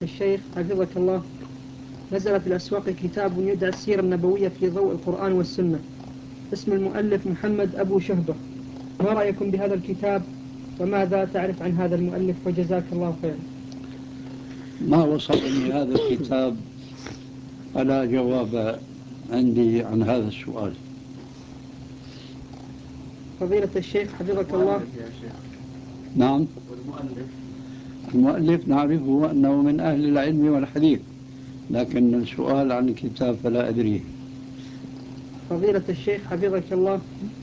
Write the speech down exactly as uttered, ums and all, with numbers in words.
الشيخ حفظك الله، نزل في الأسواق كتاب يدعى السيرة النبوية في ضوء القرآن والسنة، اسم المؤلف محمد أبو شهبة. ما رأيكم بهذا الكتاب وماذا تعرف عن هذا المؤلف وجزاك الله خيرا؟ ما وصلني هذا الكتاب فلا جواب عندي عن هذا السؤال. فضيلة الشيخ حفظك الله. نعم، المؤلف نعرفه أنه من أهل العلم والحديث، لكن السؤال عن الكتاب فلا أدريه. فضيلة الشيخ حفظك الله،